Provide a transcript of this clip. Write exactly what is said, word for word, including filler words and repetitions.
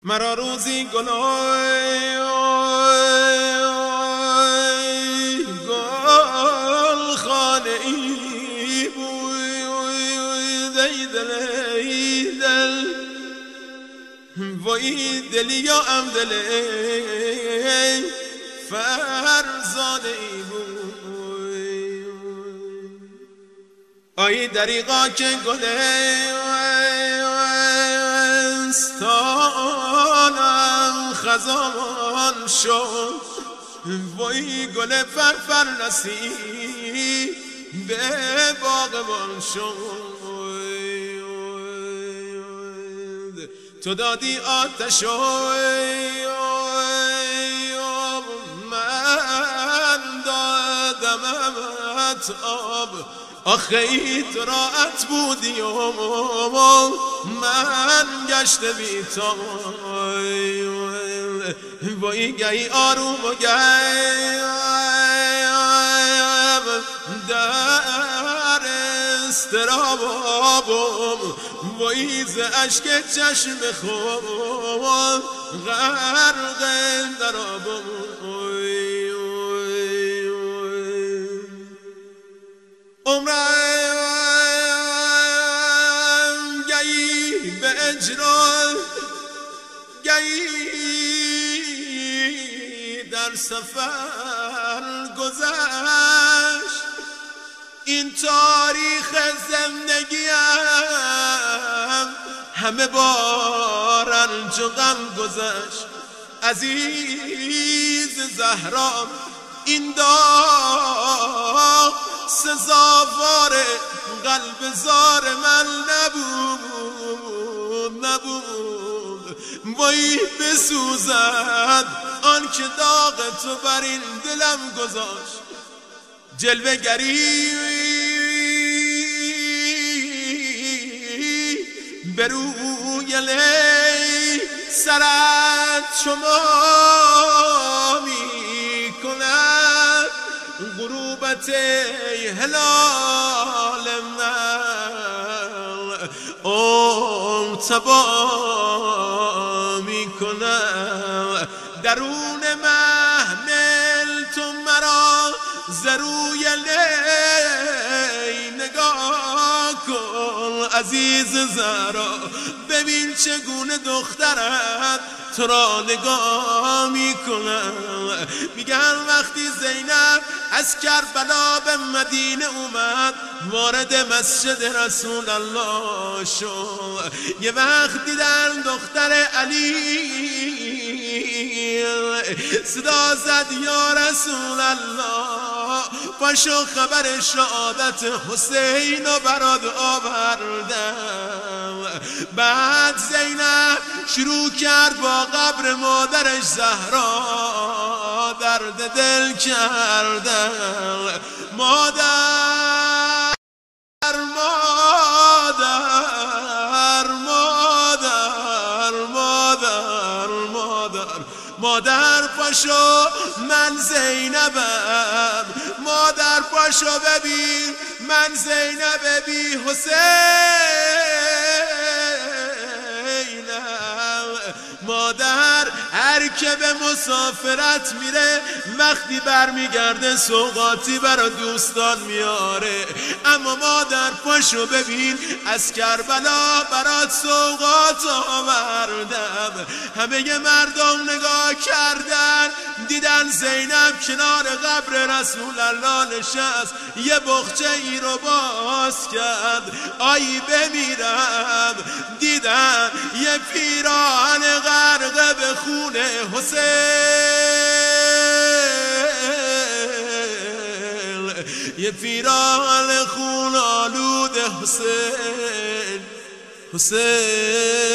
مرا روزی گلای گل خانه ای بود ای دل ای دل وای دلی یا ام دل فرزانه ای بود آی دریغا که گله استانم خزان شد وای گل فرفر نسی به باغبان شد تو دادی آتش من دادم آب آخه ای تو راحت بودی و من گشته بی تو وای گهی آروم و گهی در استرابم وای ز اشک چشم خود غرق در آبم عمرم گهی به اجرا گهی در سفر گذشت این تاریخ زندگیم همه با رنج و غم گذشت عزیز زهرا این داغ سزاوار قلب زار من نبود نبود وای بسوزد آن که داغ تو بر این دلم گذاشت جلوه گری به روی لی سرت شما می کند غروبت هلال من ام تبا می کنم درون محمل تو مرا زروی لی نگاه کن عزیز زهرا ببین چگونه دخترت تو را نگاه میکنم میگن وقتی زینب از کربلا به مدینه اومد وارد مسجد رسول الله شد یه وقت دیدن دختر علی صدا زد یا رسول الله پاشو خبر شهادت حسین و برات آوردم بعد زینب شروع کرد با قبر مادرش زهرا درد دل کردن مادر مادر مادر مادر مادر مادر پاشو من زینبم مادر پاشو ببین من زینب بی حسینم مادر هر که به مسافرت میره وقتی برمیگرده سوغاتی برا دوستان میاره اما مادر پاشو ببین از کربلا برات سوغات آوردم همه مردم نگاه کردن دیدن زینب کنار قبر رسول الله نشست یه بخچه ای رو باز کرد آی بمیرم دیدن یه پیراهن غرق به خون حسین یه پیراهن خون آلود حسین حسین